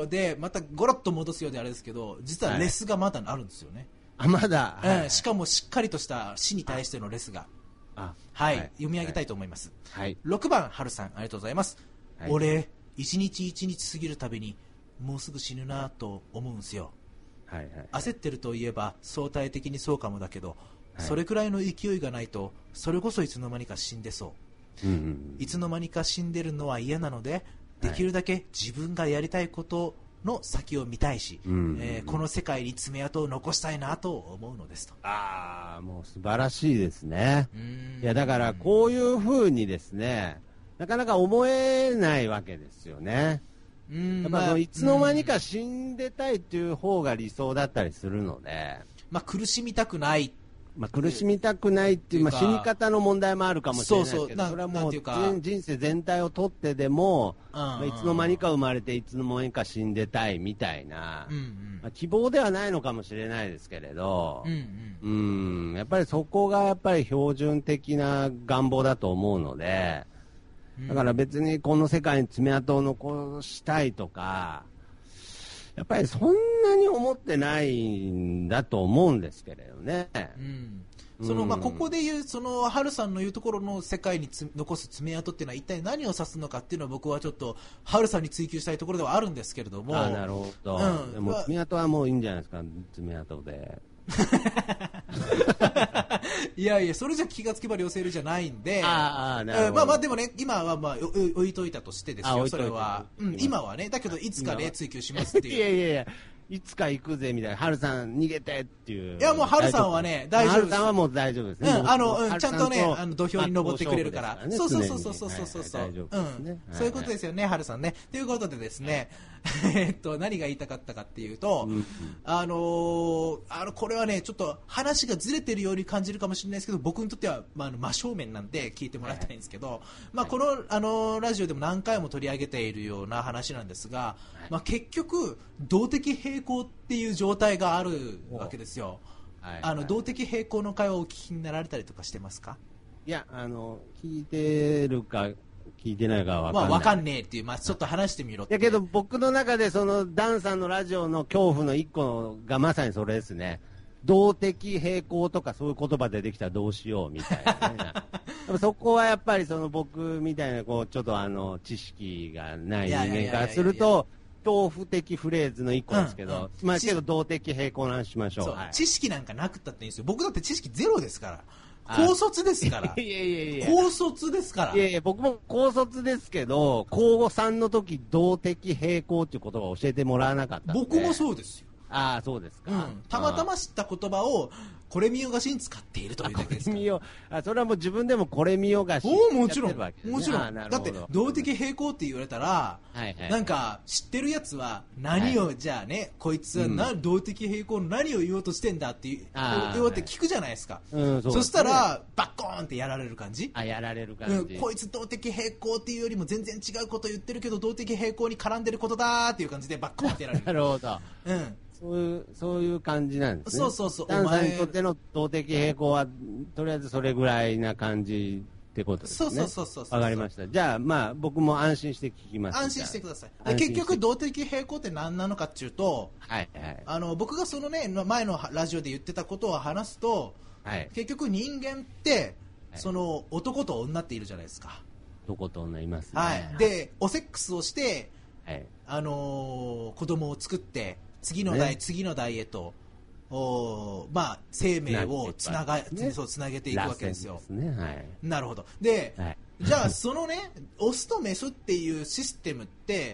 でまたゴロッと戻すようであれですけど、実はレスがまだあるんですよね。 まだ、 しかもしっかりとした死に対してのレスが。読み上げたいと思います。6番、はるさん、ありがとうございます。俺、一日一日過ぎるたびに、もうすぐ死ぬなと思うんすよ。焦ってるといえば、相対的にそうかもだけど、それくらいの勢いがないと、それこそいつの間にか死んでそう。いつの間にか死んでるのは嫌なので、できるだけ自分がやりたいことの先を見たいし、この世界に爪痕を残したいなと思うのですと。 もう素晴らしいですね。いやだからこういうふうにですね、なかなか思えないわけですよね。やっぱいつの間にか死んでたいっていう方が理想だったりするので、 苦しみたくない。 苦しみたくないっていう、死に方の問題もあるかもしれないですけど、それはもう人生全体をとってでも、いつの間にか生まれていつの間にか死んでたいみたいな、希望ではないのかもしれないですけれど、やっぱりそこがやっぱり標準的な願望だと思うので、だから別にこの世界に爪痕を残したいとか、やっぱりそんなに思ってないんだと思うんですけれどね。 ここで言う、ハルさんの言うところの世界に残す爪痕っていうのは一体何を指すのかっていうのは僕はちょっと、ハルさんに追求したいところではあるんですけれども。 なるほど。でも爪痕はもういいんじゃないですか、爪痕で。 いやいや、それじゃ気がつけば両セールじゃないんで、でもね、今は置いといたとしてですよ、それは。今はね、だけどいつかね、追求しますっていう。 いや、いつか行くぜみたいな、ハルさん逃げてっていう。 いや、もうハルさんはね、大丈夫です。 ハルさんはもう大丈夫ですね。 ちゃんとね、土俵に登ってくれるから。そう。そういうことですよね、ハルさんね。ということでですね、何が言いたかったかっていうと、これはね、ちょっと話がずれてるように感じるかもしれないですけど、僕にとっては、真正面なんで聞いてもらいたいんですけど、この、ラジオでも何回も取り上げているような話なんですが、結局、動的平衡っていう状態があるわけですよ。動的平衡の会話をお聞きになられたりとかしてますか？ いや、聞いてるか、聞いてないかは分かんない。 分かんねえっていう、ちょっと話してみろって。 だけど僕の中でダンさんのラジオの恐怖の一個がまさにそれですね。動的平衡とかそういう言葉でできたらどうしようみたいなね。そこはやっぱり僕みたいなちょっと知識がない人間からすると、恐怖的フレーズの一個ですけど、けど動的平衡の話しましょう。 知識なんかなくったっていいんですよ。僕だって知識ゼロですから。高卒ですから。高卒ですから。 いや、僕も高卒ですけど、高3の時、動的平衡っていう言葉を教えてもらわなかったんで。 僕もそうですよ。 そうですか。 たまたま知った言葉を、これ見よがしに使っているというだけですから。 それはもう自分でもこれ見よがしもちろん。だって動的平衡って言われたら、なんか知ってるやつは何を、じゃあね、こいつは動的平衡の何を言おうとしてんだって言おうって聞くじゃないですか。そしたらバッコーンってやられる感じ。 やられる感じ。 こいつ動的平衡っていうよりも全然違うこと言ってるけど動的平衡に絡んでることだっていう感じでバッコーンってやられる。 なるほど。そういう感じなんですね。 そう。 ダンさんにとっての動的平衡は、とりあえずそれぐらいな感じってことですね。そう。わかりました。じゃあ、僕も安心して聞きます。 安心してください。結局、動的平衡って何なのかっていうと、僕がそのね、前のラジオで言ってたことを話すと、結局人間って、男と女っているじゃないですか。 男と女いますね。 で、おセックスをして、子供を作って、次の代へと、生命をつなげていくわけですよ。なるほど。で、じゃあそのね、オスとメスっていうシステムって、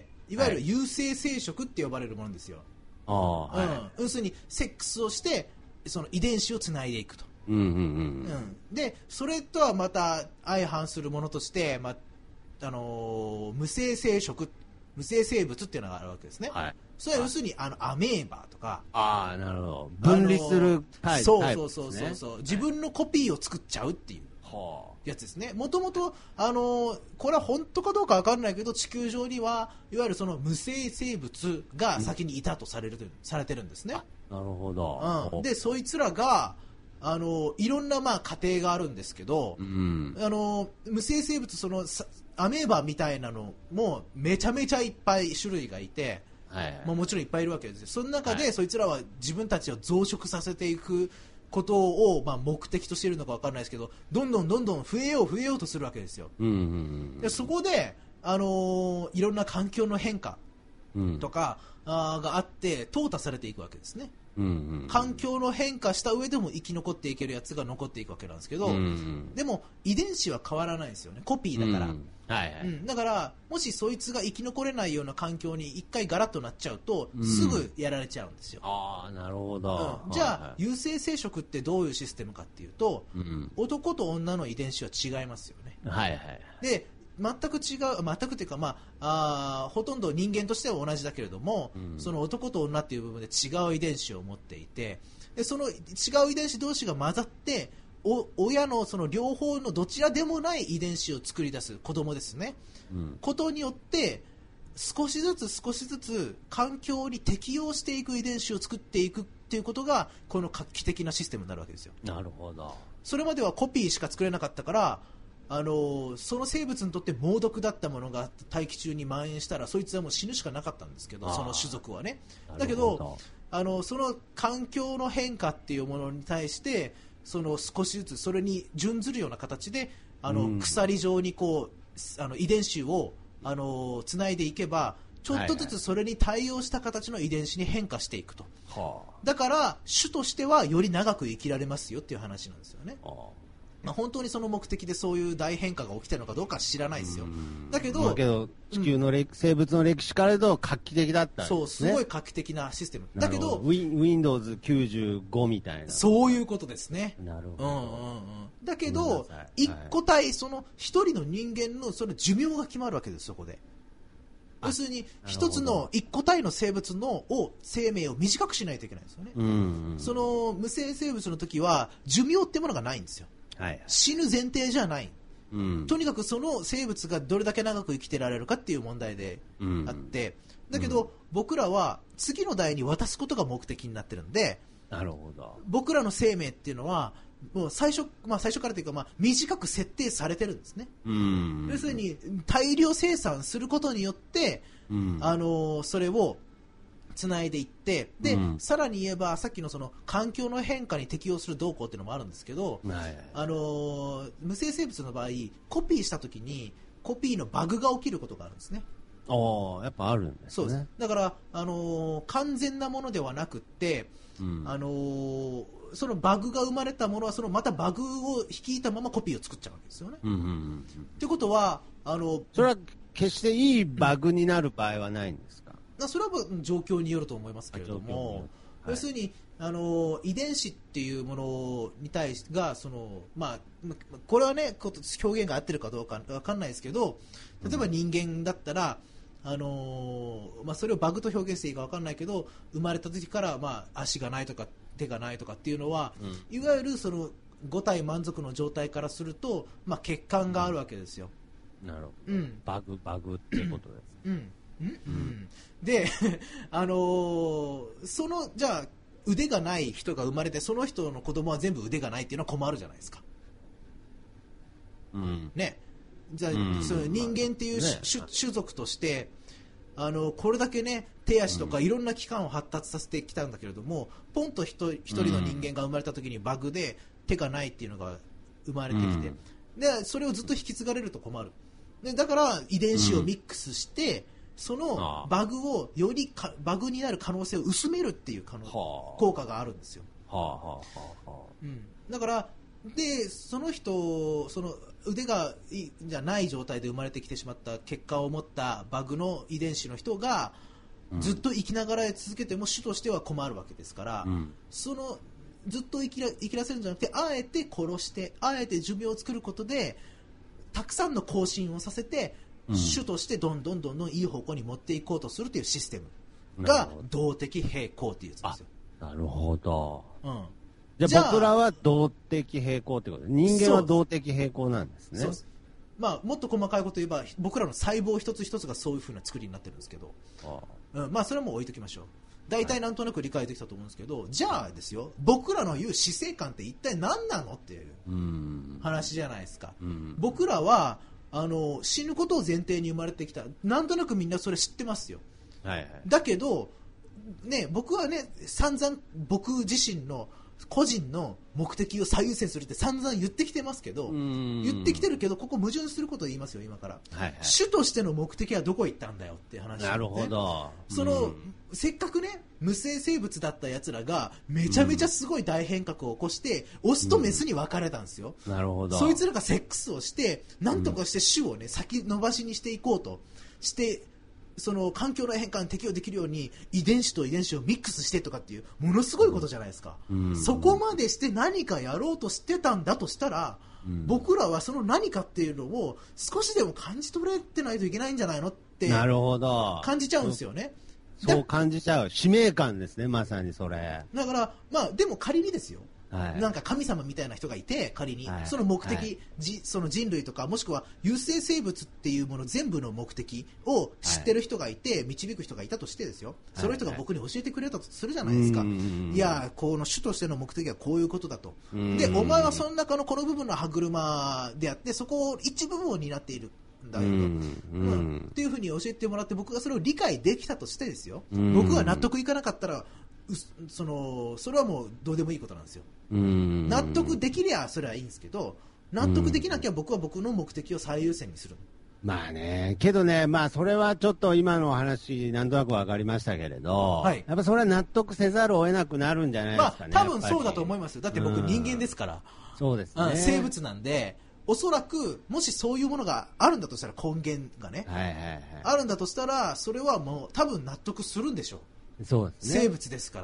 いわゆる有性生殖って呼ばれるものですよ。要するにセックスをしてその遺伝子をつないでいくと。で、それとはまた相反するものとして、無性生殖、無性生物っていうのがあるわけですね。それは要するにアメーバとか。 なるほど。分離するタイプですね。 そう。自分のコピーを作っちゃうっていうやつですね。もともとこれは本当かどうかわかんないけど、地球上にはいわゆるその無性生物が先にいたとされてるんですね。 なるほど。 で、そいつらがいろんな過程があるんですけど、無性生物アメーバみたいなのもめちゃめちゃいっぱい種類がいて、 もちろんいっぱいいるわけですよ。その中で、そいつらは自分たちを増殖させていくことを、目的としているのか分からないですけど、どんどん増えようとするわけですよ。でそこで、いろんな環境の変化とか、があって淘汰されていくわけですね。環境の変化した上でも生き残っていけるやつが残っていくわけなんですけど、でも遺伝子は変わらないんですよね。コピーだから、だからもしそいつが生き残れないような環境に一回ガラッとなっちゃうと、すぐやられちゃうんですよ。 なるほど。 じゃあ有性生殖ってどういうシステムかっていうと、男と女の遺伝子は違いますよね。で全くっていうか、ほとんど人間としては同じだけれども、その男と女っていう部分で違う遺伝子を持っていて、でその違う遺伝子同士が混ざって親のその両方のどちらでもない遺伝子を作り出す子供ですね、ことによって少しずつ環境に適応していく遺伝子を作っていくっていうことがこの画期的なシステムになるわけですよ。 なるほど。 それまではコピーしか作れなかったから、その生物にとって猛毒だったものが大気中に蔓延したらそいつはもう死ぬしかなかったんですけど、その種族はね。だけどその環境の変化っていうものに対して少しずつそれに準ずるような形で鎖状にこう遺伝子をつないでいけばちょっとずつそれに対応した形の遺伝子に変化していくと、だから種としてはより長く生きられますよっていう話なんですよね。本当にその目的でそういう大変化が起きてるのかどうかは知らないですよ。だけど地球の生物の歴史から言うと画期的だったんですね。 そう、すごい画期的なシステムだけど Windows95 みたいな、 そういうことですね。 なるほど、 だけど一個体、その一人の人間のその寿命が決まるわけです。そこで要するに一つの一個体の生物の生命を短くしないといけないんですよね。その無性生物の時は寿命ってものがないんですよ。死ぬ前提じゃない、とにかくその生物がどれだけ長く生きてられるかっていう問題であって、だけど僕らは次の代に渡すことが目的になってるんで、 なるほど、 僕らの生命っていうのはもう最初からというか、短く設定されてるんですね。要するに大量生産することによって、それをつないでいって、で、さらに言えばさっきのその環境の変化に適応する動向っていうのもあるんですけど、無性生物の場合コピーしたときにコピーのバグが起きることがあるんですね。 やっぱあるんですね。 そうです。だから、完全なものではなくって、そのバグが生まれたものはそのまたバグを率いたままコピーを作っちゃうわけですよね。ということはそれは決していいバグになる場合はないんですか？ それは状況によると思いますけれども、要するに遺伝子っていうものに対してがこれはね表現が合ってるかどうか分かんないですけど、例えば人間だったらそれをバグと表現していいか分かんないけど、生まれた時から足がないとか手がないとかっていうのは、いわゆるその5体満足の状態からすると、欠陥があるわけですよ。 なるほど、バグっていうことです。 でじゃあ腕がない人が生まれてその人の子供は全部腕がないっていうのは困るじゃないですか、ね。じゃあ、その人間っていう種族としてこれだけね手足とかいろんな器官を発達させてきたんだけれども、ポンと一人の人間が生まれた時にバグで手がないっていうのが生まれてきて、でそれをずっと引き継がれると困る。でだから遺伝子をミックスして、そのバグをよりバグになる可能性を薄めるっていう効果があるんですよ。だからでその人、その腕がじゃない状態で生まれてきてしまった結果を持ったバグの遺伝子の人がずっと生きながら続けても種としては困るわけですから、そのずっと生きらせるんじゃなくて、あえて殺してあえて寿命を作ることでたくさんの更新をさせて、種としてどんどんいい方向に持っていこうとするというシステムが動的平衡っていうやつですよ。 なるほど、じゃあ僕らは動的平衡ってことで、人間は動的平衡なんですね。 もっと細かいこと言えば僕らの細胞一つ一つがそういう風な作りになってるんですけど、それはもう置いときましょう。大体なんとなく理解できたと思うんですけど、じゃあですよ、僕らの言う死生観って一体何なのっていう話じゃないですか。僕らは死ぬことを前提に生まれてきた。なんとなくみんなそれ知ってますよ。 はいはい、 だけど、ね、僕はね散々僕自身の個人の目的を最優先するって散々言ってきてますけど、言ってきてるけど、ここ矛盾することを言いますよ今から、はいはい、主としての目的はどこ行ったんだよって話、ね、 なるほど。 せっかくね無性生物だったやつらがめちゃめちゃすごい大変革を起こして、オスとメスに分かれたんですよ、 なるほど。 そいつらがセックスをしてなんとかして種をね先延ばしにしていこうとしてその環境の変化に適応できるように遺伝子と遺伝子をミックスしてとかっていうものすごいことじゃないですか、そこまでして何かやろうとしてたんだとしたら、僕らはその何かっていうのを少しでも感じ取れてないといけないんじゃないのって感じちゃうんですよね。 そう感じちゃう使命感ですね、まさにそれだから、でも仮にですよ、なんか神様みたいな人がいて仮に、その目的、その人類とかもしくは有性生物っていうもの全部の目的を知ってる人がいて、導く人がいたとしてですよ、その人が僕に教えてくれたとするじゃないですか、いやこの主としての目的はこういうことだと、でお前はその中のこの部分の歯車であってそこを一部分を担っているだよと、っていうふうに教えてもらって僕がそれを理解できたとしてですよ、僕が納得いかなかったらそれはもうどうでもいいことなんですよ。納得できりゃそれはいいんですけど、納得できなきゃ僕は僕の目的を最優先にする。 まあね、けどね、それはちょっと今のお話なんとなく分かりましたけれど、やっぱそれは納得せざるを得なくなるんじゃないですかね。 多分そうだと思いますよ。だって僕人間ですから、 そうですね、 生物なんでおそらくもしそういうものがあるんだとしたら根源がね、あるんだとしたらそれはもう多分納得するんでしょう。 そうですね、 生物ですから、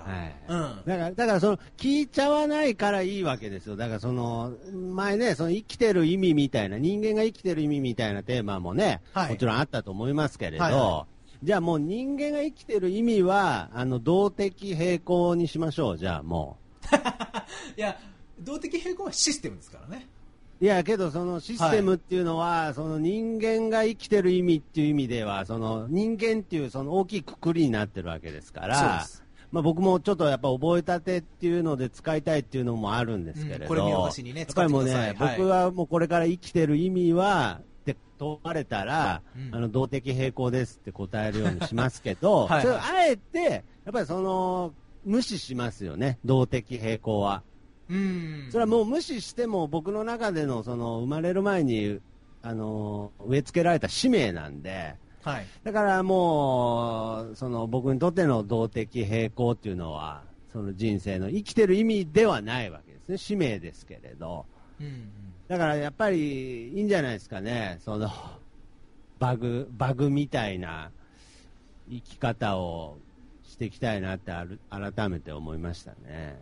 だからその聞いちゃわないからいいわけですよ。だからその前ね、その生きてる意味みたいな、人間が生きてる意味みたいなテーマもね、もちろんあったと思いますけれど、じゃあもう人間が生きてる意味は動的平衡にしましょう。じゃあもういや動的平衡はシステムですからね。 いやけどそのシステムっていうのは、その人間が生きてる意味っていう意味ではその人間っていうその大きいくくりになってるわけですから、僕もちょっとやっぱ覚えたてっていうので使いたいっていうのもあるんですけれど、 これ見逃しにね、 やっぱりもうね、僕はもうこれから生きてる意味はって問われたら、動的平衡ですって答えるようにしますけど、それをあえてやっぱりその無視しますよね、動的平衡は。それはもう無視しても僕の中でのその生まれる前に植え付けられた使命なんで、だからもうその僕にとっての動的平衡っていうのはその人生の生きてる意味ではないわけですね、使命ですけれど、だからやっぱりいいんじゃないですかね、そのバグみたいな生き方をしていきたいなって改めて思いましたね。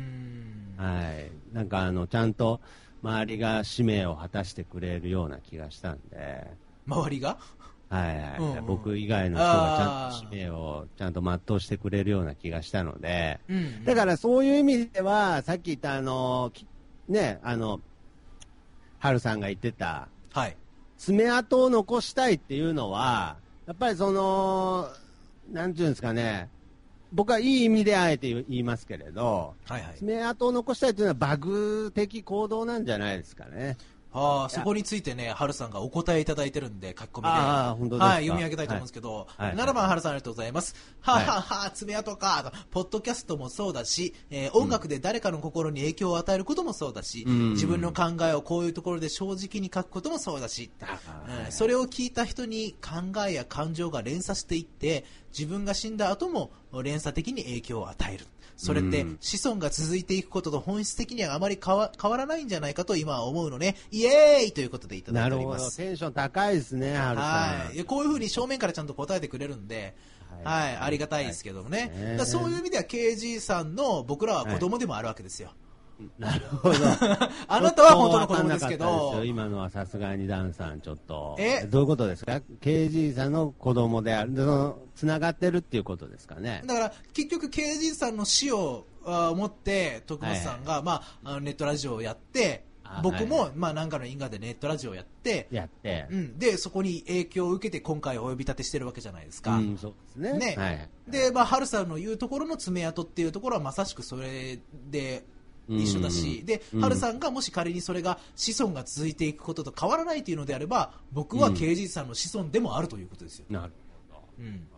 なんかちゃんと周りが使命を果たしてくれるような気がしたんで。 周りが僕以外の人がちゃんと使命をちゃんと全うしてくれるような気がしたので、だからそういう意味ではさっき言ったね、春さんが言ってた、爪痕を残したいっていうのはやっぱりそのなんていうんですかね、僕はいい意味であえて言いますけれど、爪痕を残したいというのはバグ的行動なんじゃないですかね。 そこについてね、春さんがお答えいただいてるんで、書き込みで、読み上げたいと思うんですけど、7番春さんありがとうございます。爪痕かと、ポッドキャストもそうだし、音楽で誰かの心に影響を与えることもそうだし、自分の考えをこういうところで正直に書くこともそうだし、それを聞いた人に考えや感情が連鎖していって、自分が死んだ後も連鎖的に影響を与える。それって子孫が続いていくことと本質的にはあまり変わらないんじゃないかと今は思うのね。イエーイということでいただいております。なるほど、 テンション高いですね、春さん。こういうふうに正面からちゃんと答えてくれるんで、ありがたいですけどもね。そういう意味では KG さんの僕らは子供でもあるわけですよ。 なるほどあなたは本当の子供ですけど、 今のはさすがにダンさんちょっとどういうことですか。 KG さんの子供である、つながってるっていうことですかね。 だから結局 KG さんの死を持って徳松さんが、ネットラジオをやって、僕も何かの因果でネットラジオをやって、でそこに影響を受けて今回お呼び立てしてるわけじゃないですか。 そうですね。 で、春さんの言うところの爪痕っていうところはまさしくそれで一緒だし、で、春さんがもし仮にそれが子孫が続いていくことと変わらないというのであれば、僕は KG さんの子孫でもあるということですよ。 なるほど。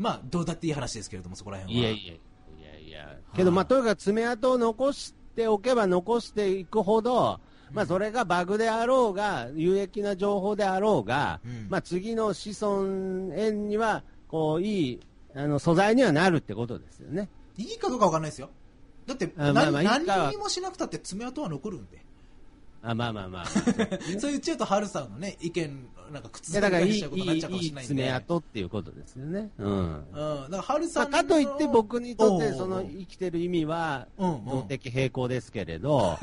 まあどうだっていい話ですけれども、そこら辺は。 いやけど、まあとにかく爪痕を残しておけば残していくほど、まあそれがバグであろうが有益な情報であろうが、まあ次の子孫縁にはこういい素材にはなるってことですよね。 いいかどうかわかんないですよ。だって何にもしなくたって爪痕は残るんで。 まあそう言っちゃうと春さんのね意見なんか覆しちゃうことになっちゃうかもしれないんで。 爪痕っていうことですよね。だから春さんのかといって僕にとってその生きてる意味は動的平衡ですけれど、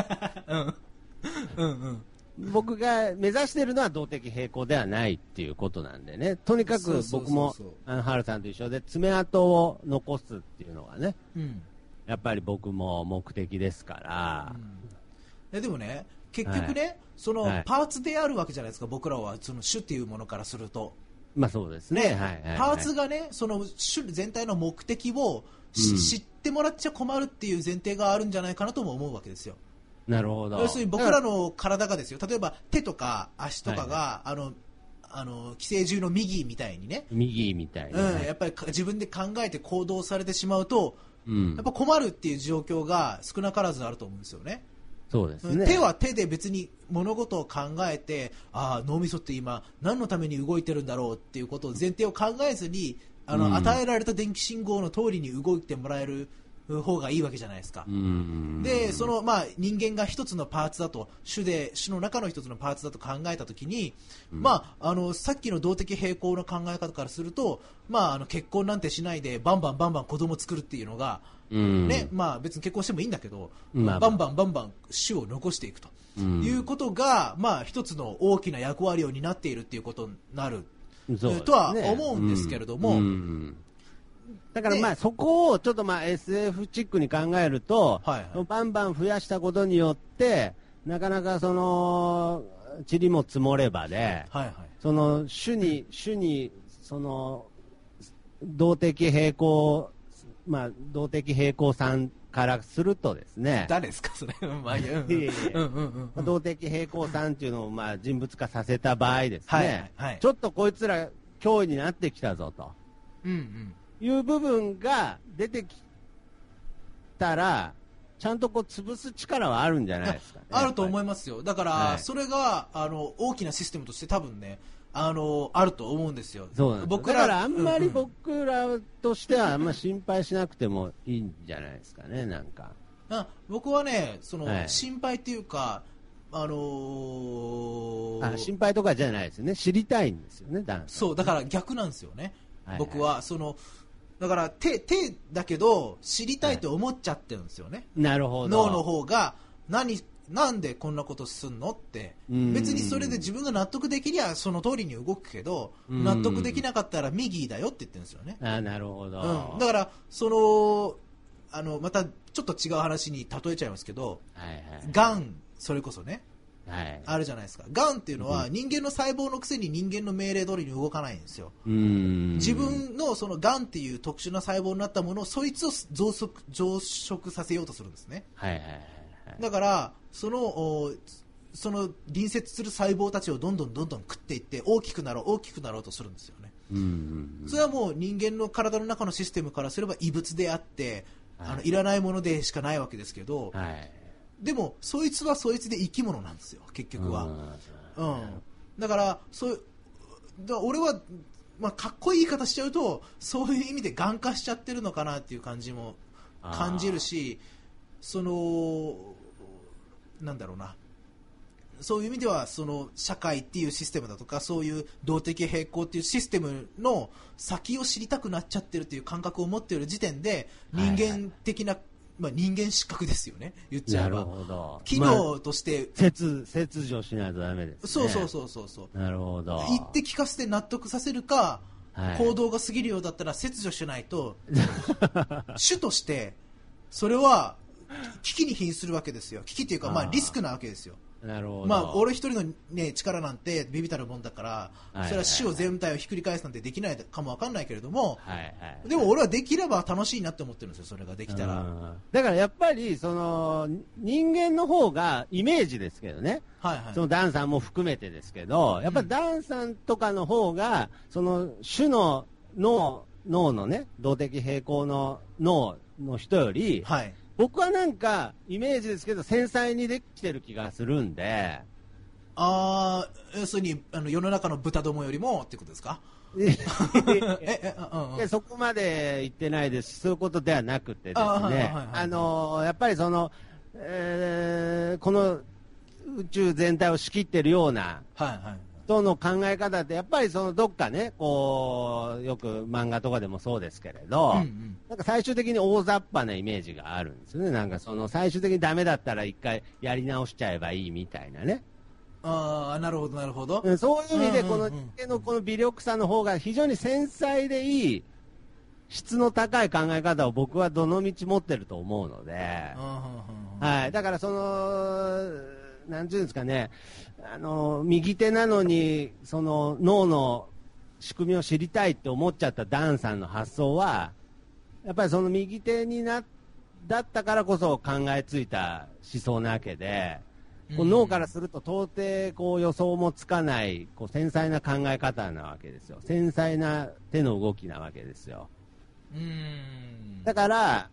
僕が目指しているのは動的平衡ではないっていうことなんでね。とにかく僕も春さんと一緒で爪痕を残すっていうのがね、やっぱり僕も目的ですから。 でもね、結局ね、そのパーツであるわけじゃないですか、僕らはその種っていうものからすると。 まあそうですね。 パーツがね、その種全体の目的を知ってもらっちゃ困るっていう前提があるんじゃないかなとも思うわけですよ。 なるほど。 要するに僕らの体がですよ、例えば手とか足とかが、寄生獣の右みたいにね、やっぱり自分で考えて行動されてしまうと、やっぱ困るっていう状況が少なからずあると思うんですよね。 そうですね。 手は手で別に物事を考えて、脳みそって今何のために動いてるんだろうっていうことを前提を考えずに与えられた電気信号の通りに動いてもらえる方がいいわけじゃないですか。で、人間が一つのパーツだと、種の中の一つのパーツだと考えたときに、さっきの動的平衡の考え方からすると、結婚なんてしないでバンバン子供作るっていうのが、別に結婚してもいいんだけど、バンバン種を残していくということが、一つの大きな役割を担っているっていうことになるとは思うんですけれども、 だからそこをちょっとSF チックに考えると、バンバン増やしたことによってなかなかその塵も積もればで、その種にその動的平衡さんからするとですね、 誰ですかそれ動的平衡さんっていうのを人物化させた場合ですね、ちょっとこいつら脅威になってきたぞと。いう部分が出てきたら、ちゃんと潰す力はあるんじゃないですかね。 あると思いますよ。だから、それが大きなシステムとして多分ね、あると思うんですよ。 そうなんです。だからあんまり僕らとしてはあんま心配しなくてもいいんじゃないですかね、なんか。 僕はね、心配っていうか、 心配とかじゃないですよね。知りたいんですよね、 そう、だから逆なんですよね。僕はだから手だけど知りたいと思っちゃってるんですよね。 なるほど。 脳の方がなんでこんなことすんのって、別にそれで自分が納得できりゃその通りに動くけど、納得できなかったら右だよって言ってるんですよね。 なるほど。 だからまたちょっと違う話に例えちゃいますけど、がんそれこそね、あるじゃないですか。がんっていうのは人間の細胞のくせに人間の命令通りに動かないんですよ。自分のそのがんっていう特殊な細胞になったものをそいつを増殖させようとするんですね。だからその隣接する細胞たちをどんどん食っていって大きくなろうとするんですよね。それはもう人間の体の中のシステムからすれば異物であって、いらないものでしかないわけですけど、でもそいつはそいつで生き物なんですよ結局は。だから俺は、かっこいい言い方しちゃうとそういう意味で癌化しちゃってるのかなっていう感じも感じるし、なんだろうな、そういう意味ではその社会っていうシステムだとかそういう動的平衡っていうシステムの先を知りたくなっちゃってるっていう感覚を持っている時点で人間的な、人間失格ですよね、言っちゃえば。 なるほど。 機能として、 切除しないとダメですね。 そう。 なるほど。 言って聞かせて納得させるか、行動が過ぎるようだったら切除しないと種としてそれは危機に瀕するわけですよ。危機っていうかリスクなわけですよ。 なるほど。 俺一人の、力なんてビビたるもんだから、それは種を全体をひっくり返すなんてできないかもわかんないけれども、でも俺はできれば楽しいなって思ってるんですよ、それができたら。 だからやっぱりその人間の方がイメージですけどね、そのダンさんも含めてですけど、やっぱりダンさんとかの方がその種の脳脳のね、動的平衡の脳の人より、はい、僕はなんか、イメージですけど、繊細にできてる気がするんで。 要するに、世の中の豚どもよりもってことですか？ そこまで言ってないですし、そういうことではなくてですね、やっぱりその、この宇宙全体を仕切ってるような人の考え方って、やっぱりそのどっかね、こう、よく漫画とかでもそうですけれど、なんか最終的に大雑把なイメージがあるんですよね。なんかその最終的にダメだったら一回やり直しちゃえばいいみたいなね。 なるほどなるほど。 そういう意味でこの人間のこの微力さの方が非常に繊細でいい質の高い考え方を僕はどの道持ってると思うので、はい、だからそのなんていうんですかね、右手なのにその脳の仕組みを知りたいって思っちゃったダンさんの発想はやっぱりその右手だったからこそ考えついた思想なわけで。脳からすると到底こう予想もつかないこう繊細な考え方なわけですよ。繊細な手の動きなわけですよ。だから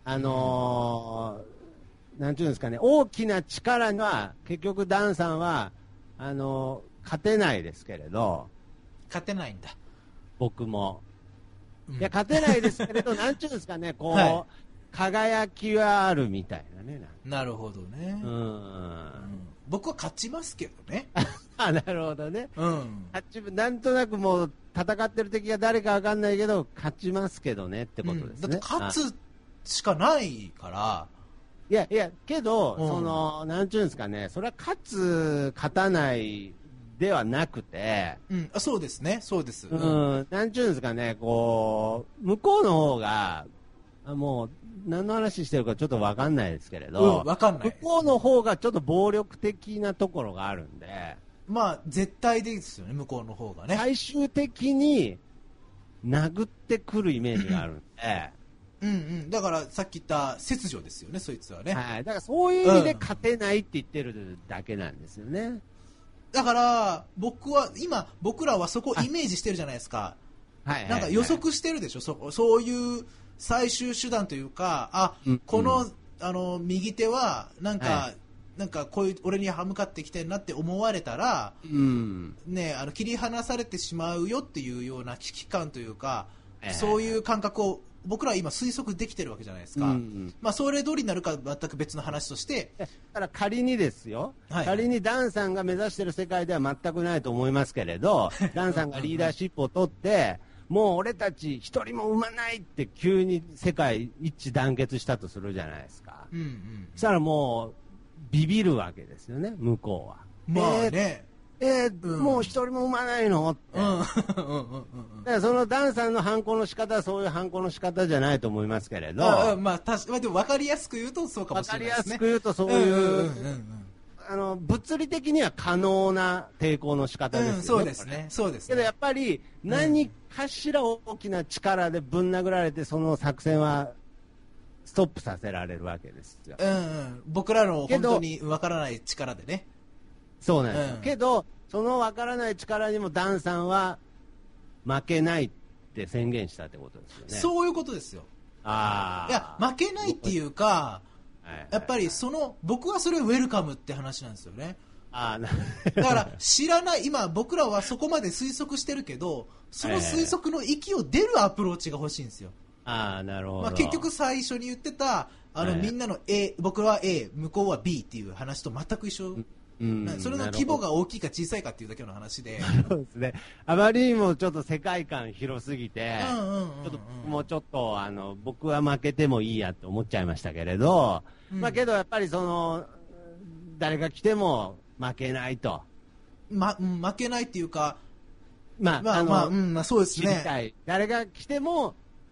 なんていうんですかね、大きな力には結局ダンさんは勝てないですけれど。 勝てないんだ。 僕も。いや勝てないですけれどなんていうんですかね、こう、はい、輝きはあるみたいなね。 なるほどね。僕は勝ちますけどね。 なるほどね。なんとなくもう戦ってる敵が誰か分かんないけど勝ちますけどねってことですね。 だって勝つしかないから。 いやけど、そのなんていうんですかね、それは勝たないではなくて、 そうですね、そうです。 なんていうんですかね、こう向こうの方がもう何の話してるかちょっと分かんないですけれど、 分かんない。 向こうの方がちょっと暴力的なところがあるんで、 まあ絶対ですよね、向こうの方がね。 最終的に殴ってくるイメージがあるんで、 だからさっき言った切除ですよね、そいつはね。 はい、だからそういう意味で勝てないって言ってるだけなんですよね。 だから僕らはそこをイメージしてるじゃないですか。なんか予測してるでしょ、そういう最終手段というか、この、右手はなんかこういう俺に歯向かってきてるなって思われたら、ね、切り離されてしまうよっていうような危機感というか、そういう感覚を僕らは今推測できてるわけじゃないですか。まあそれ通りになるか全く別の話として。 だから仮にですよ、仮にダンさんが目指してる世界では全くないと思いますけれど、ダンさんがリーダーシップを取ってもう俺たち一人も産まないって急に世界一致団結したとするじゃないですか。そしたらもうビビるわけですよね、向こうは。 まあね。 もう一人も産まないのって。だからそのダンさんの反抗の仕方はそういう反抗の仕方じゃないと思いますけれど。 まあでも分かりやすく言うとそうかもしれないですね。 分かりやすく言うとそういう。物理的には可能な抵抗の仕方ですよね。 そうですね。そうですね。 けどやっぱり何かしら大きな力でぶん殴られてその作戦はストップさせられるわけですよ。 僕らの本当にわからない力でね。 そうなんですよ。けどそのわからない力にもダンさんは負けないって宣言したってことですよね。 そういうことですよ。いや負けないっていうか。やっぱり僕はそれをウェルカムって話なんですよね。だから知らない、今僕らはそこまで推測してるけど、その推測の域を出るアプローチが欲しいんですよ。 なるほど。 結局最初に言ってたみんなの A、僕らは A、向こうは B っていう話と全く一緒。それの規模が大きいか小さいかっていうだけの話で。 そうですね。あまりにもちょっと世界観広すぎて、もうちょっと僕は負けてもいいやって思っちゃいましたけれど、けどやっぱり誰が来ても負けないと。 負けないっていうか、そうですね。 知りたい。誰が来ても、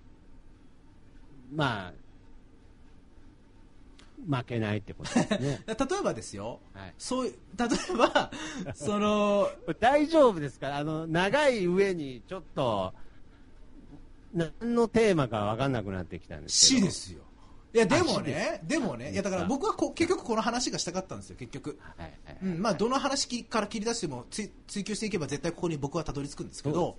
負けないってことですね。 例えばですよ、例えば大丈夫ですか？長い上にちょっと何のテーマか分かんなくなってきたんですけど。 死ですよ。 いやでもね、いやだから僕は結局この話がしたかったんですよ、結局。まあどの話から切り出しても追求していけば絶対ここに僕はたどり着くんですけど、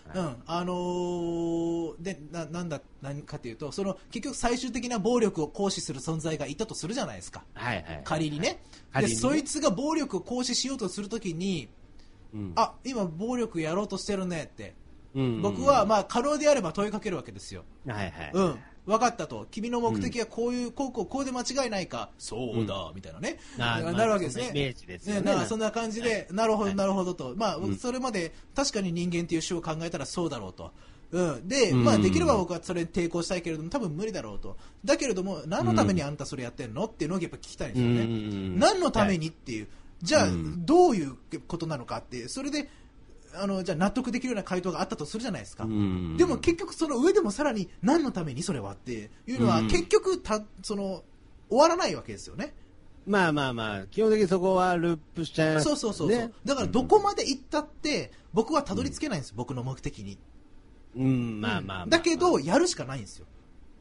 で何かというと、その結局最終的な暴力を行使する存在がいたとするじゃないですか。仮にね。でそいつが暴力を行使しようとするときに、あ、今暴力やろうとしてるねって。僕はまあ可能であれば問いかけるわけですよ。分かったと、君の目的はこういうこうで間違いないか、そうだみたいなね、なるわけですね。イメージですよね。そんな感じで、なるほどなるほどと、まあそれまで確かに人間という種を考えたらそうだろうと。で、まあできれば僕はそれに抵抗したいけれども多分無理だろうと。だけれども何のためにあんたそれやってんのっていうのをやっぱ聞きたいんですよね。何のためにっていう、じゃあどういうことなのかっていう、それでじゃあ納得できるような回答があったとするじゃないですか。でも結局その上でもさらに何のためにそれはっていうのは結局終わらないわけですよね。まあ基本的にそこはループしちゃいますね。 そうだからどこまで行ったって僕はたどり着けないんです、僕の目的に。だけどやるしかないんですよ。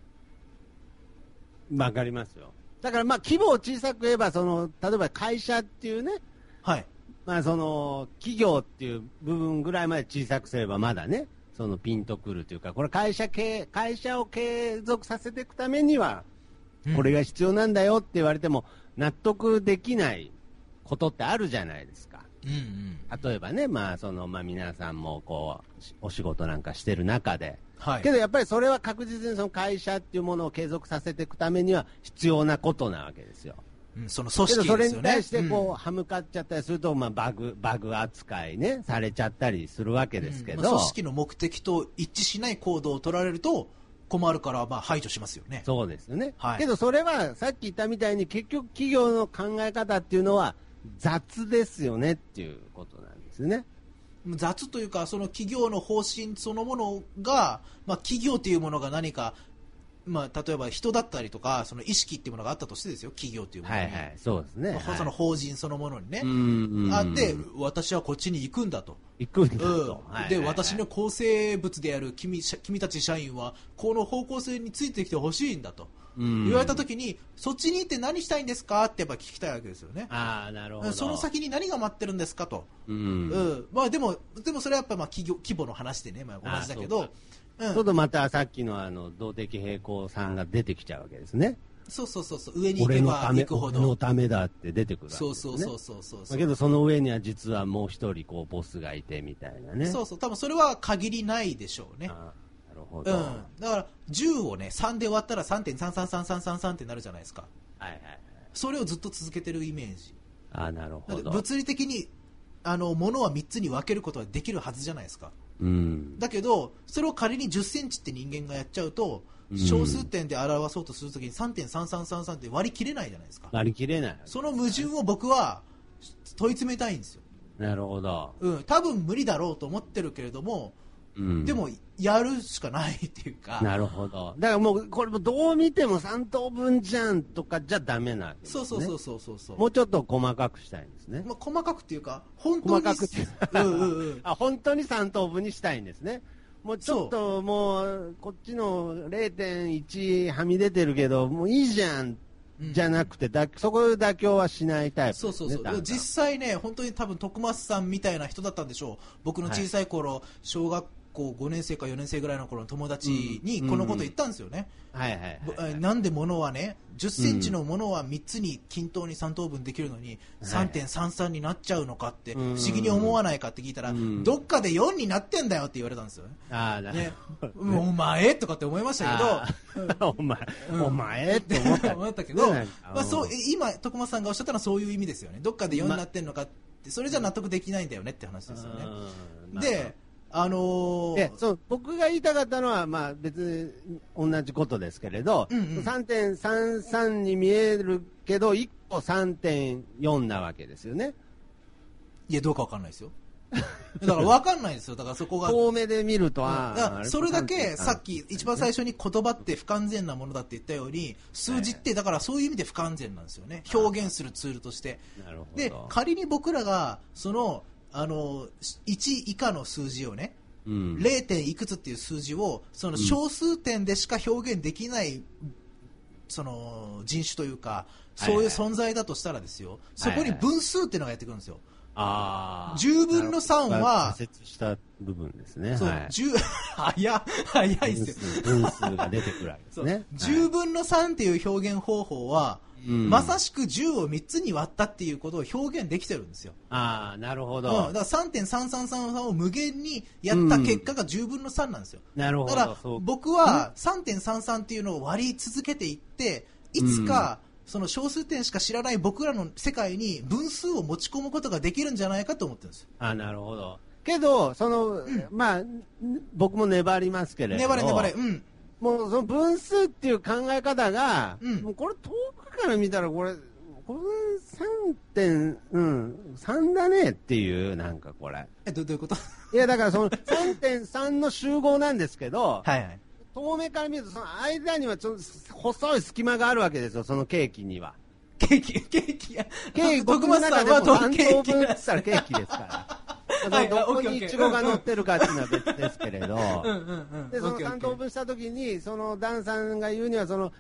わかりますよ。だからまあ規模を小さく言えば例えば会社っていうね、まあ企業っていう部分ぐらいまで小さくすればまだね、ピンとくるというか、これ会社を継続させていくためにはこれが必要なんだよって言われても納得できないことってあるじゃないですか。例えばね、まあ皆さんもこうお仕事なんかしてる中で、けどやっぱりそれは確実にその会社っていうものを継続させていくためには必要なことなわけですよ。 その組織ですよね。 それに対して歯向かっちゃったりすると、まあ、バグ扱いねされちゃったりするわけですけど、 組織の目的と一致しない行動を取られると困るから、まあ排除しますよね。 そうですよね。けどそれはさっき言ったみたいに結局企業の考え方っていうのは雑ですよねっていうことなんですね。 雑というか、その企業の方針そのものが、まあ、企業というものが何か、まあ、例えば人だったりとか、その意識っていうものがあったとしてですよ、企業というものに。 そうですね。 その法人そのものにね。で、私はこっちに行くんだと。で、私の構成物である君たち社員は、この方向性についてきてほしいんだと。言われたときに、そっちに行って何したいんですかってやっぱ聞きたいわけですよね。 なるほど。 その先に何が待ってるんですかと。まあでもそれはやっぱまあ規模の話でね、まあ、同じだけど。 ちょっとまたさっきの動的平衡さんが出てきちゃうわけですね。 そう上に行けば行くほど俺のためだって出てくるわけですね。だけどその上には実はもう一人こうボスがいてみたいなね。 多分それは限りないでしょうね。 なるほど。 だから10をね3で割ったら 3.33333 ってなるじゃないですか。それをずっと続けてるイメージ。 なるほど。 物理的に物は3つに分けることはできるはずじゃないですか。だけどそれを仮に10センチって人間がやっちゃうと、小数点で表そうとするときに 3.3333 って割り切れないじゃないですか。 割り切れない。 その矛盾を僕は問い詰めたいんですよ。 なるほど。 多分無理だろうと思ってるけれども、でもやるしかないっていうか。 なるほど。だからもうこれもどう見ても3等分じゃんとかじゃダメなわけですね。 そうもうちょっと細かくしたいんですね。 まあ、細かくっていうか本当に本当に3等分にしたいんですね。もうちょっともうこっちの 0.1 はみ出てるけどもういいじゃんじゃなくて、そこで妥協はしないタイプですね。 実際ね、本当に多分徳松さんみたいな人だったんでしょう。僕の小さい頃、小学校5年生か4年生ぐらいの頃の友達にこのこと言ったんですよね。なんで物はね、10センチのものは3つに均等に3等分できるのに 3.33 になっちゃうのかって不思議に思わないかって聞いたら、どっかで4になってんだよって言われたんですよね。お前とかって思いましたけど、 お前って思ったけど、今徳松さんがおっしゃったのはそういう意味ですよね。どっかで4になってんのかって、それじゃ納得できないんだよねって話ですよね。で僕が言いたかったのは、まあ、別に同じことですけれど、3.33 に見えるけど1個 3.4 なわけですよね。 いや、どうかわかんないですよ。だからわかんないですよ。だからそこが遠目で見るとそれだけさっき一番最初に言葉って不完全なものだって言ったように、数字ってだからそういう意味で不完全なんですよね。表現するツールとして。で、仮に僕らがその1以下の数字をね、0. いくつっていう数字をその小数点でしか表現できないその人種というかそういう存在だとしたらですよ、そこに分数っていうのがやってくるんですよ。10分の3は挫折した部分ですね。 そう、早いですよ。 分数が出てくるわけですね。 10分の3っていう表現方法は、まさしく10を3つに割ったっていうことを表現できてるんですよ。 なるほど。 だから 3.333 を無限にやった結果が10分の3なんですよ。 なるほど。 だから僕は 3.33 っていうのを割り続けていって、いつか、その小数点しか知らない僕らの世界に分数を持ち込むことができるんじゃないかと思ってるんですよ。 なるほど。けど、まあ、僕も粘りますけれど。 粘れ。 もうその分数っていう考え方が、もうこれ遠くから見たらこれ 3.3 だねっていう、なんかこれ。 どういうこと？ いや、だからその 3.3 の集合なんですけど、 はい。 遠目から見るとその間にはちょっと細い隙間があるわけですよ、そのケーキには。 ケーキや。 僕の中でも3等分って言ったらケーキですから。どこにイチゴが乗ってるかっていうのは別ですけれど。で、その3等分したときに、そのダンさんが言うには、その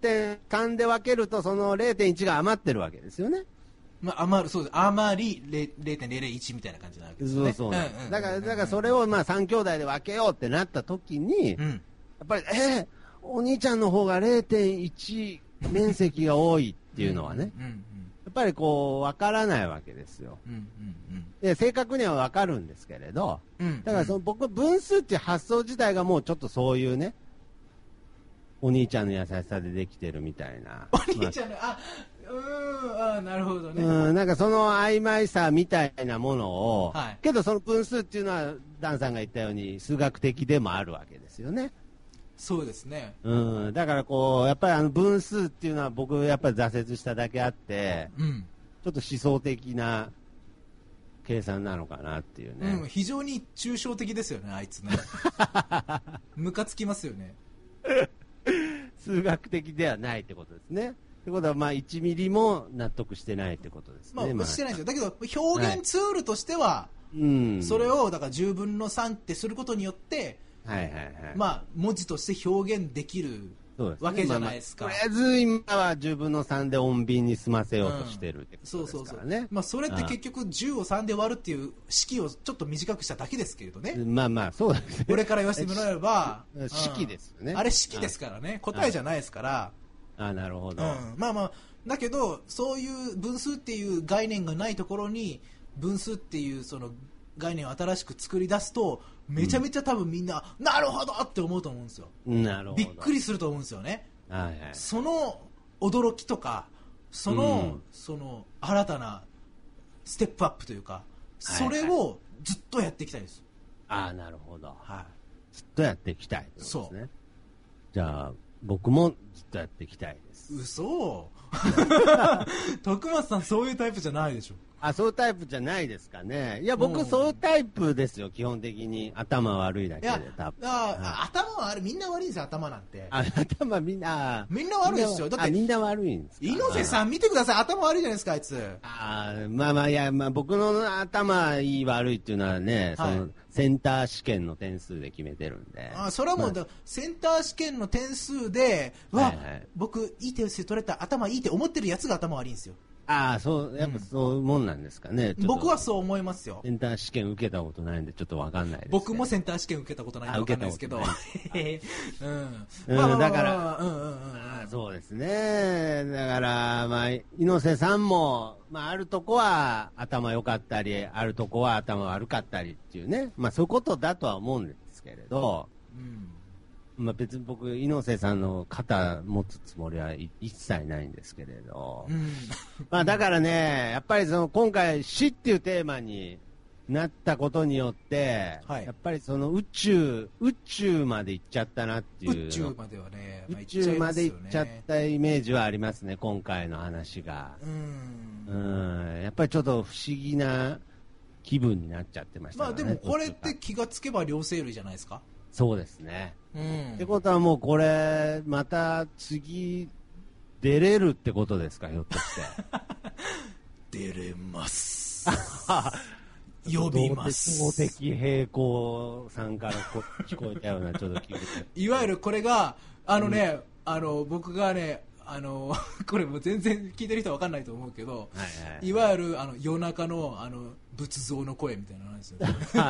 3.3 で分けると、その 0.1 が余ってるわけですよね。 余り 0.001 みたいな感じなわけですね。 そう。だからそれをまあ3兄弟で分けようってなったときに、やっぱり、お兄ちゃんの方が 0.1 面積が多いっていうのはね、やっぱりこう分からないわけですよ。で正確には分かるんですけれど、だから僕分数っていう発想自体がもうちょっとそういうね、お兄ちゃんの優しさでできてるみたいな。 お兄ちゃんのなるほどね。 なんかその曖昧さみたいなものを、けどその分数っていうのはダンさんが言ったように数学的でもあるわけですよね。 そうですね。 だからこうやっぱり分数っていうのは僕やっぱり挫折しただけあって、ちょっと思想的な計算なのかなっていうね。 非常に抽象的ですよね、あいつね。ムカつきますよね。 数学的ではないってことですね。ってことはまあ1ミリも納得してないってことですね。 してないんですよ。だけど表現ツールとしては、それをだから10分の3ってすることによって、まあ文字として表現できるわけじゃないですか。 とりあえず今は10分の3で穏便に済ませようとしてるってことですからね。 まあそれって結局10を3で割るっていう式をちょっと短くしただけですけれどね。 そうですね。 これから言わせてもらえれば式ですよね。 あれ式ですからね。答えじゃないですから。 なるほど。 だけどそういう分数っていう概念がないところに分数っていうその概念を新しく作り出すとめちゃめちゃ多分みんな、なるほどって思うと思うんですよ。 なるほど。 びっくりすると思うんですよね。その驚きとかその新たなステップアップというか、それをずっとやっていきたいです。 なるほど。ずっとやっていきたいってことですね。じゃあ僕もずっとやっていきたいです。 嘘徳松さんそういうタイプじゃないでしょ。 そういうタイプじゃないですかね。いや僕そういうタイプですよ、基本的に。頭悪いだけで。 頭悪い、みんな悪いんですよ、頭なんて。 頭みんな悪いですよ。だってみんな悪いんですか。 猪瀬さん見てください、頭悪いじゃないですか、あいつ。 僕の頭いい悪いっていうのはね、そのセンター試験の点数で決めてるんで。 それはもう、センター試験の点数で、僕いい点数取れた、頭いいって思ってるやつが頭悪いんですよ。 やっぱそういうもんなんですかね。 僕はそう思いますよ。 センター試験受けたことないんでちょっと分かんないです。 僕もセンター試験受けたことないんで分かんないですけど。 だからそうですね。だから猪瀬さんもあるとこは頭良かったり、あるとこは頭悪かったりっていうね。そういうことだとは思うんですけれど。別に僕、猪瀬さんの肩持つつもりは一切ないんですけれど、だからね、やっぱり今回、死っていうテーマになったことによって、やっぱり宇宙まで行っちゃったなっていう、 宇宙まではね、 宇宙まで行っちゃったイメージはありますね、今回の話が。やっぱりちょっと不思議な気分になっちゃってましたね。 でもこれって気がつけば両生類じゃないですか。 そうですね。ってことはもうこれまた次出れるってことですか、ひょっとして出れます呼びます。 動的平衡さんから聞こえたようなちょっと気がいわゆるこれが僕がねこれもう全然聞いてる人は分かんないと思うけど、いわゆる夜中の仏像の声みたいなのなんですよ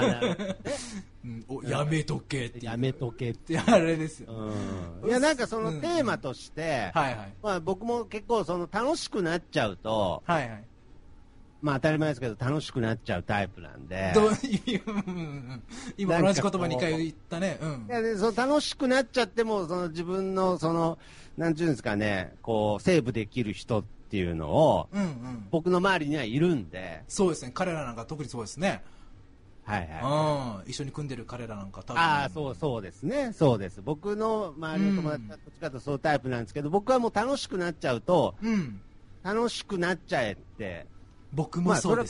ね。やめとけってやめとけってあれですよ。 いやなんかそのテーマとして、まあ僕も結構その楽しくなっちゃうと、まあ当たり前ですけど楽しくなっちゃうタイプなんで。 今同じ言葉2回言ったね。 いやでその楽しくなっちゃってもその自分のそのなんていうんですかね、こうセーブできる人っていうのを、僕の周りにはいるんで。 そうですね。彼らなんか特にそうですね。一緒に組んでる彼らなんか多分。 そうですね。そうです。僕の周りの友達はどっちかとそういうタイプなんですけど、僕はもう楽しくなっちゃうと、楽しくなっちゃえって。 僕もそうです。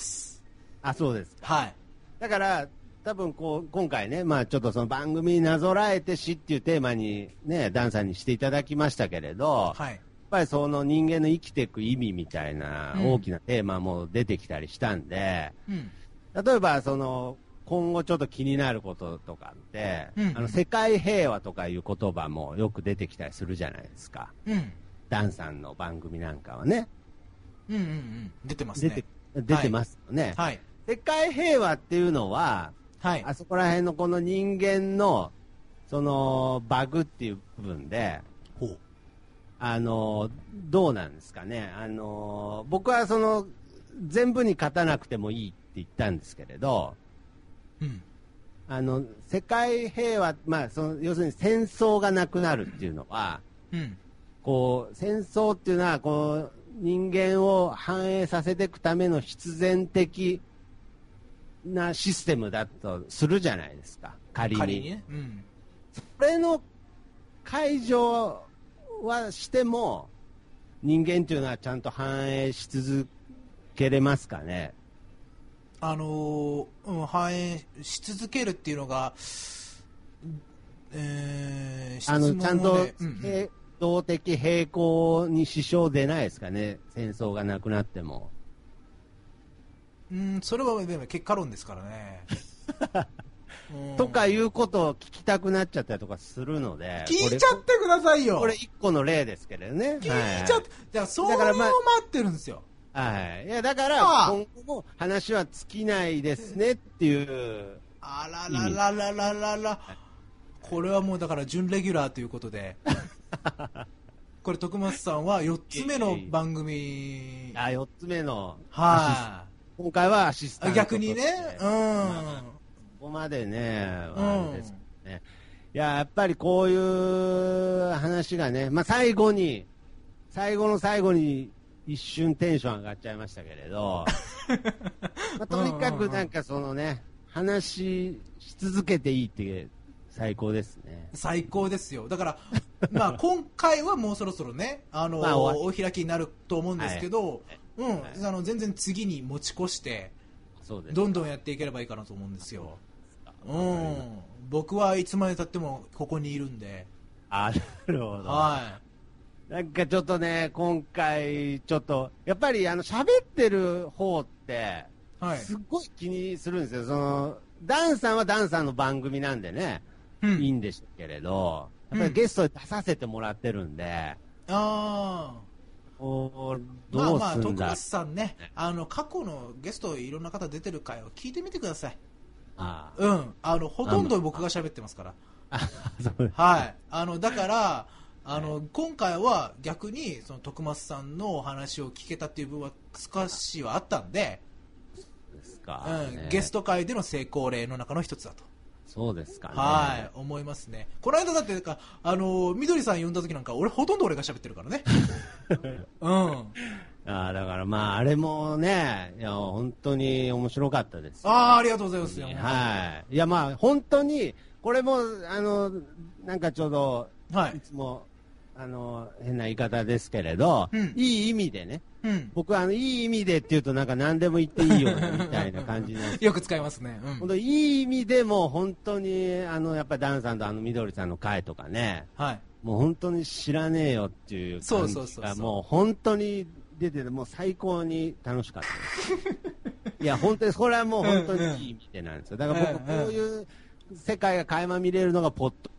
そうですか。だから多分今回ね、まあちょっとその番組になぞらえて死っていうテーマにね、ダンさんにしていただきましたけれど、やっぱりその人間の生きていく意味みたいな大きなテーマも出てきたりしたんで、例えばその今後ちょっと気になることとかって、世界平和とかいう言葉もよく出てきたりするじゃないですか。ダンさんの番組なんかはね。 出てますね。 出てますよね。世界平和っていうのは、あそこら辺のこの人間のそのバグっていう部分で、どうなんですかね。僕はその全部に勝たなくてもいいって言ったんですけれど、世界平和、まあ要するに戦争がなくなるっていうのは、こう戦争っていうのはこう人間を反映させていくための必然的なシステムだとするじゃないですか、仮にね。それの解除はしても人間っていうのはちゃんと反映し続けれますかね。 反映し続けるっていうのが、 ちゃんと、動的平衡に支障出ないですかね、戦争がなくなっても。 それは結果論ですからね。 とかいうことを聞きたくなっちゃったりとかするので。 聞いちゃってくださいよ。 これ一個の例ですけどね。 聞いちゃって、じゃあそれを待ってるんですよ。 いやだから今後も話は尽きないですねっていう。 あららららららら。これはもうだから準レギュラーということで。これ徳松さんは4つ目の番組。 4つ目の。 今回はアシスタント。 逆にね。 ここまでね、あれですね。いや、やっぱりこういう話がね、まあ最後の最後に一瞬テンション上がっちゃいましたけれど、まあ、とにかくなんかそのね、話し続けていいって最高ですね。 最高ですよ。だから、まあ今回はもうそろそろね、お開きになると思うんですけど、全然次に持ち越して、どんどんやっていければいいかなと思うんですよ。僕はいつまで経ってもここにいるんで。 なるほど。なんかちょっとね、今回ちょっとやっぱり喋ってる方ってすっごい気にするんですよ。そのダンさんはダンさんの番組なんでね、いいんでしょうけれど、やっぱりゲストで出させてもらってるんで。どうすんだ。 徳松さんね、過去のゲストいろんな方出てる回を聞いてみてください。ほとんど僕が喋ってますから。だから、今回は逆にその徳松さんのお話を聞けたっていう部分は少しはあったんで、ゲスト会での成功例の中の一つだと。 そうですかね。 思いますね。この間だってみどりさん呼んだ時なんかほとんど俺が喋ってるからね。 だからまああれもね、いや本当に面白かったです。 ありがとうございます。 いやまあ本当にこれもなんかちょうどいつも変な言い方ですけれど、いい意味でね。僕はいい意味でって言うとなんか何でも言っていいよみたいな感じなんです。 よく使いますね。 本当いい意味でも本当にやっぱりダンさんとみどりさんの会とかね、もう本当に知らねえよっていう感じがもう本当に出ててもう最高に楽しかったです。いや本当にそれはもう本当にいい意味でなんですよ。だから僕こういう世界が垣間見れるのがポッド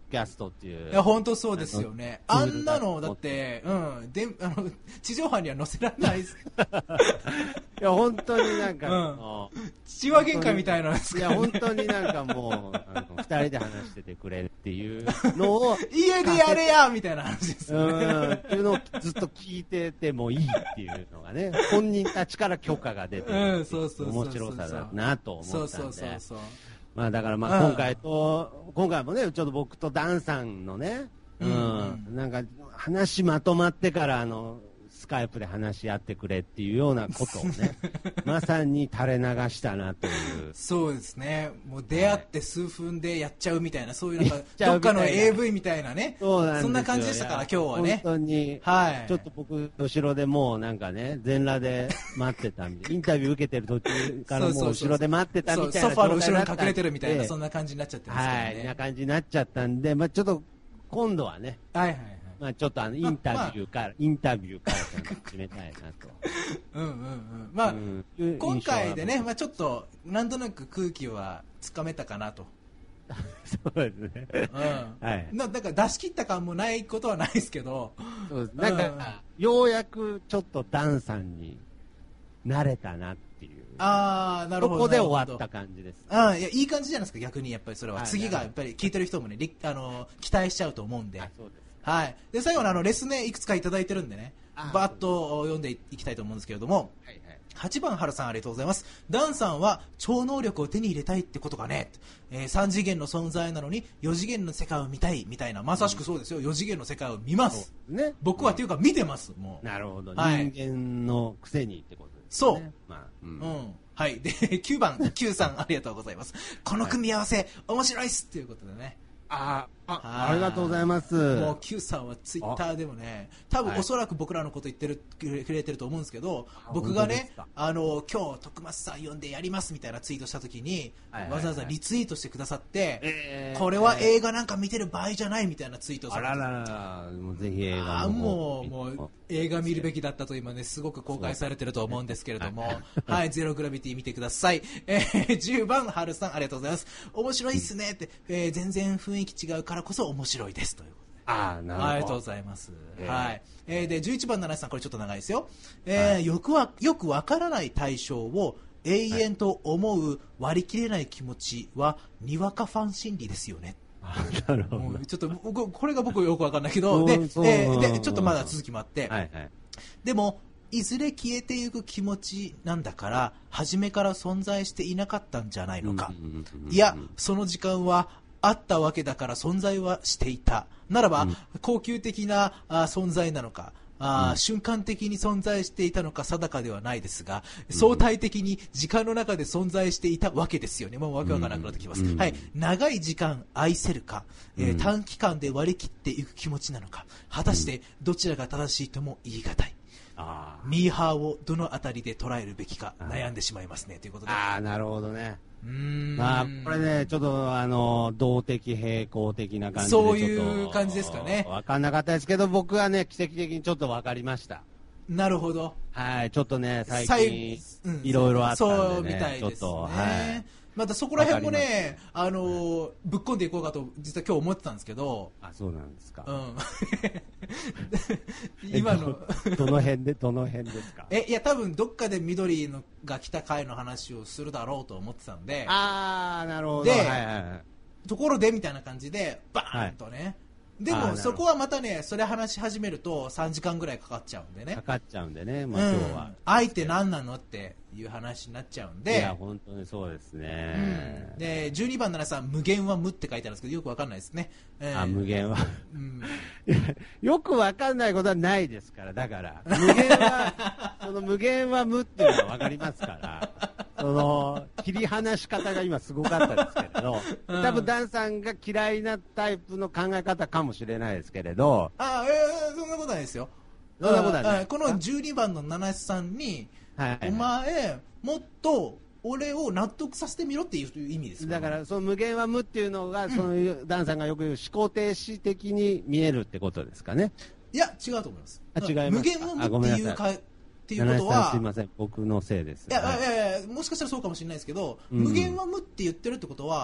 キャストっていう。 いや、本当そうですよね。あんなの、だって、地上波には載せられないです。 いや、本当になんか、 父親喧嘩みたいなんですか、 ね。いや、本当になんかもう、二人で話しててくれるっていうのを。 家でやれやみたいな話ですよね。 っていうのをずっと聞いててもいいっていうのがね、本人たちから許可が出てる。面白さだなと思ったんで。まあだからまあ今回もね、ちょっと僕とダンさんのね、なんか話まとまってからスカイプで話し合ってくれっていうようなことをね、まさに垂れ流したなという。 そうですね。もう出会って数分でやっちゃうみたいな、そういうなんか、どっかの AV みたいなね。そんな感じでしたから、今日はね。 本当に。はい。ちょっと僕、後ろでもうなんかね、全裸で待ってたみたいな。インタビュー受けてる途中からもう後ろで待ってたみたいな。 ソファーの後ろに隠れてるみたいな、そんな感じになっちゃってますね。はい。な感じになっちゃったんで、まあちょっと、今度はね。はいはい。まあちょっとインタビューから始めたいなと。 まあ、今回でね、まあちょっと、なんとなく空気はつかめたかなと。 そうですね。 はい。だから出し切った感もないことはないですけど。 そうです。なんか、ようやくちょっとダンさんに慣れたなっていう。 ああ、なるほど。 ここで終わった感じです。 いや、いい感じじゃないですか、逆にやっぱりそれは。次がやっぱり聞いてる人もね、期待しちゃうと思うんで。そうです。はい。で、最後のレスね、いくつかいただいてるんでね、バーッと読んでいきたいと思うんですけれども、8番春さんありがとうございます。ダンさんは超能力を手に入れたいってことかね。3次元の存在なのに4次元の世界を見たいみたいな、まさしくそうですよ。4次元の世界を見ます。ね。僕はっていうか見てます、もう。 なるほど。人間のくせにってことですね。 そう。はい。で、9番、Q さんありがとうございます。この組み合わせ、面白いっすっていうことでね。 ありがとうございます。 もう Q さんはツイッターでもね、多分おそらく僕らのこと言ってくれてると思うんですけど、僕がね、今日徳松さん呼んでやりますみたいなツイートした時に、わざわざリツイートしてくださって、これは映画なんか見てる場合じゃないみたいなツイートをされて、 もうぜひ映画もう映画見るべきだったと今ね、すごく公開されてると思うんですけれども、はい、ゼログラビティ見てください。10番春さんありがとうございます。面白いっすねって、全然雰囲気違うからこそ面白いですということで。 なるほど。 ありがとうございます。はい。で、11番七瀬さん、これちょっと長いですよ。よくわからない対象を永遠と思う割り切れない気持ちは、にわかファン心理ですよね。 なるほど。 ちょっと、これが僕よくわかんないけど、で、ちょっとまだ続きもあって、でも、いずれ消えていく気持ちなんだから、初めから存在していなかったんじゃないのか。いや、その時間は、あったわけだから存在はしていた。ならば、恒久的な存在なのか、瞬間的に存在していたのか定かではないですが、相対的に時間の中で存在していたわけですよね。もうわけわからなくなってきます。はい。長い時間愛せるか、短期間で割り切っていく気持ちなのか、果たしてどちらが正しいとも言い難い。ミーハーをどのあたりで捉えるべきか悩んでしまいますね。ということで。 なるほどね。まあ、これね、ちょっと動的平衡的な感じでそういう感じですかね。 わかんなかったですけど、僕はね、奇跡的にちょっとわかりました。 なるほど。 はい、ちょっとね、最近、いろいろあったんで、ね。 そうみたいですね。 ちょっと、はい。 またそこら辺もね、ぶっ込んでいこうかと、実は今日思ってたんですけど。 そうなんですか。 今のどの辺ですか。 いや、多分どっかで緑のが来た回の話をするだろうと思ってたんで。 なるほど。 で、ところでみたいな感じで、バーンとね。でもそこはまたね、それ話し始めると3時間ぐらいかかっちゃうんでね。 かかっちゃうんでね、まあ今日は。 愛って何なのっていう話になっちゃうんで。 いや、本当にそうですね。 で、12番7さん、無限は無って書いてあるんですけど、よくわかんないですね。 無限は。よくわかんないことはないですから、だから。無限は無っていうのはわかりますから。切り離し方が今すごかったですけれど、多分ダンさんが嫌いなタイプの考え方かもしれないですけれど。 そんなことないですよ。 そんなことない。 この12番の七瀬さんに、お前、もっと俺を納得させてみろっていう意味ですだから、その無限は無っていうのが、ダンさんがよく言う思考停止的に見えるってことですかね。 いや、違うと思います。 違います。 無限は無っていうか、っていうことは、 すいません、僕のせいです。 いや、もしかしたらそうかもしれないですけど、無限は無って言ってるってことは、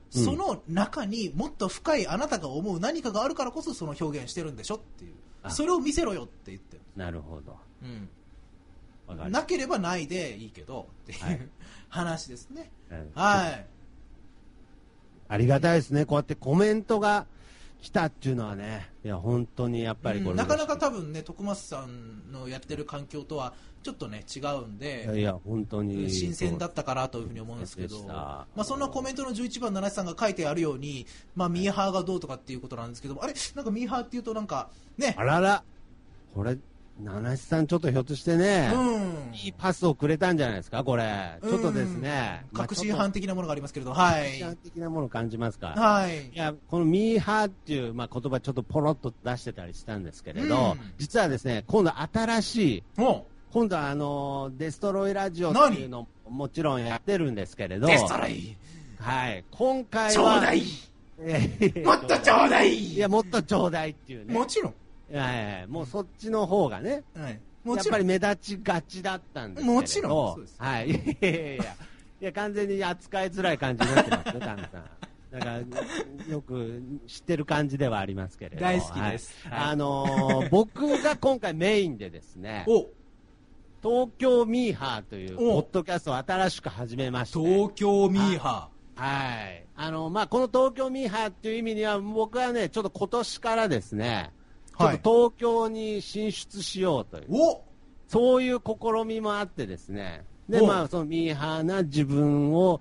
その中にもっと深いあなたが思う何かがあるからこそその表現してるんでしょっていう、それを見せろよって言ってる。 なるほど、 なければないでいいけどっていう、話ですね。はい、 ありがたいですね。こうやってコメントが来たっていうのはね、いや本当にやっぱりこれ、 なかなか多分ね、徳松さんのやってる環境とはちょっとね違うんで、 いや本当に新鮮だったかなというふうに思うんですけど、そんなコメントの11番7さんが書いてあるように、ミーハーがどうとかっていうことなんですけども、あれなんかミーハーっていうとなんかね、 あらら、これ七七さんちょっとひょっとしてね、いいパスをくれたんじゃないですかこれ、ちょっとですね、 確信犯的なものがありますけれど、はい、 確信犯的なものを感じますか。 はい、 いやこのミーハーっていう、言葉ちょっとポロッと出してたりしたんですけれど、実はですね、今度新しい、今度はデストロイラジオっていうのももちろんやってるんですけれど、 デストロイ、 はい、今回はちょうだいもっとちょうだい、 いやもっとちょうだいっていうね、 もちろんもうそっちの方がね、やっぱり目立ちがちだったんですけど、 もちろんそうです、 はい、いや完全に扱いづらい感じになってますね、タンさん。だからよく知ってる感じではありますけれど、 大好きです。 僕が今回メインでですね、東京ミーハーというポッドキャストを新しく始めまして、 東京ミーハー、はい、この東京ミーハーっていう意味には、僕はねちょっと今年からですね、ちょっと東京に進出しようという、そういう試みもあってですね、でそのミーハーな自分を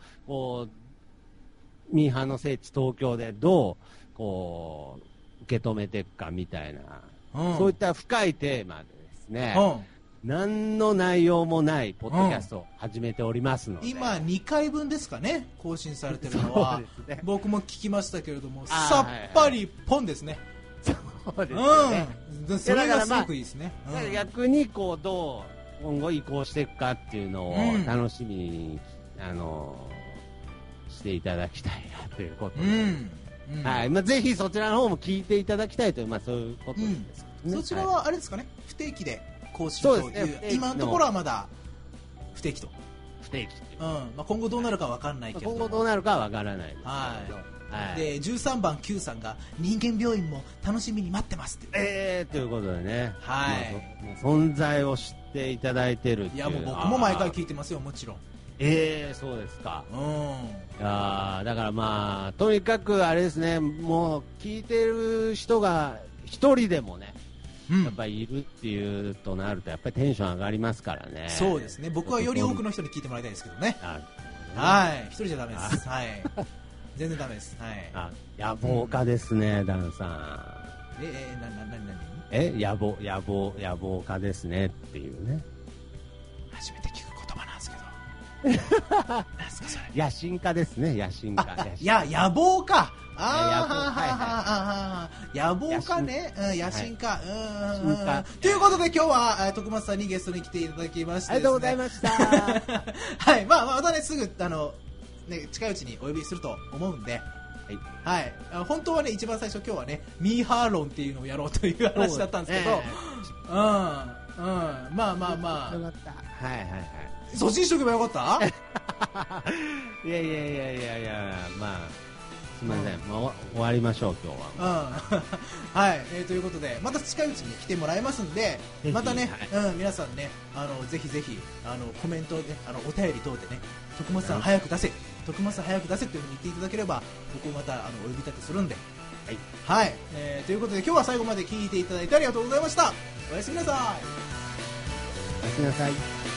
ミーハーの聖地東京でどう受け止めていくかみたいな、そういった深いテーマでですね、何の内容もないポッドキャストを始めておりますので、 今2回分ですかね、更新されてるのは、僕も聞きましたけれども、さっぱりポンですね。 そうですよね、 それがすごくいいですね。 逆にどう今後移行していくかっていうのを楽しみに、していただきたいなということで、はい、ぜひそちらの方も聞いていただきたいという、そういうことです、ね、 そちらはあれですかね、不定期で更新という、今のところはまだ不定期と、今後どうなるか分からないけど、 今後どうなるかは分からないですけど、 で13番 Q さんが人間病院も楽しみに待ってますって、 ということでね、存在を知っていただいてるっていう、 いやもう僕も毎回聞いてますよ、もちろん。 そうですか。いやだからとにかくあれですね、もう聞いてる人が一人でもね、やっぱりいるっていうとなるとやっぱりテンション上がりますからね。 そうですね、僕はより多くの人に聞いてもらいたいですけどね。はい、一人じゃダメです。はい、全然ダメです。はい。 野望家ですね、ダンさん。野望家ですねっていうね。 初めて聞く言葉なんですけど。なんすかそれ。 野心家ですね、野心家。 野望か。野望かね、野心家。ということで今日は徳松さんにゲストに来ていただきまして、 ありがとうございました。 はい、またねすぐ近いうちにお呼びすると思うんで、はい、本当はね一番最初今日はねミーハー論っていうのをやろうという話だったんですけど、そっちにしとけばよかった。 いやすみません、終わりましょう今日は。 はい、ということでまた近いうちに来てもらいますんで、またね、皆さんねぜひぜひコメントでお便り等でね、徳松さん早く出せ、徳松さん早く出せというふうに言っていただければ僕またお呼び立てするんで、はい、ということで今日は最後まで聞いていただいてありがとうございました。おやすみなさい。 おやすみなさい。